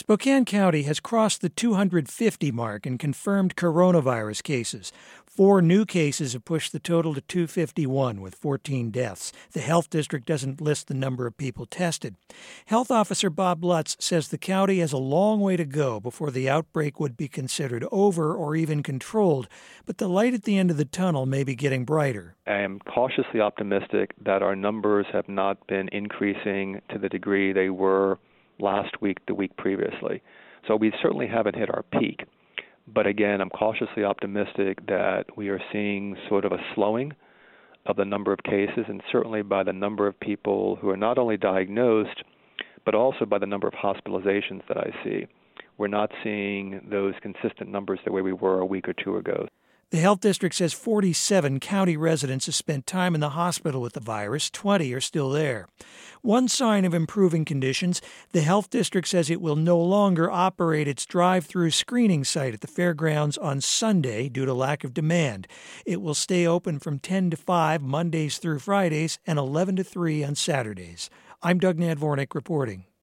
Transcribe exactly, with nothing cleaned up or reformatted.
Spokane County has crossed the two hundred fifty mark in confirmed coronavirus cases. Four new cases have pushed the total to two hundred fifty-one, with fourteen deaths. The health district doesn't list the number of people tested. Health Officer Bob Lutz says the county has a long way to go before the outbreak would be considered over or even controlled, but the light at the end of the tunnel may be getting brighter. I am cautiously optimistic that our numbers have not been increasing to the degree they were last week, the week previously. So we certainly haven't hit our peak. But again, I'm cautiously optimistic that we are seeing sort of a slowing of the number of cases, and certainly by the number of people who are not only diagnosed, but also by the number of hospitalizations that I see. We're not seeing those consistent numbers the way we were a week or two ago. The health district says forty-seven county residents have spent time in the hospital with the virus. twenty are still there. One sign of improving conditions, the health district says it will no longer operate its drive-through screening site at the fairgrounds on Sunday due to lack of demand. It will stay open from ten to five Mondays through Fridays and eleven to three on Saturdays. I'm Doug Nadvornik reporting.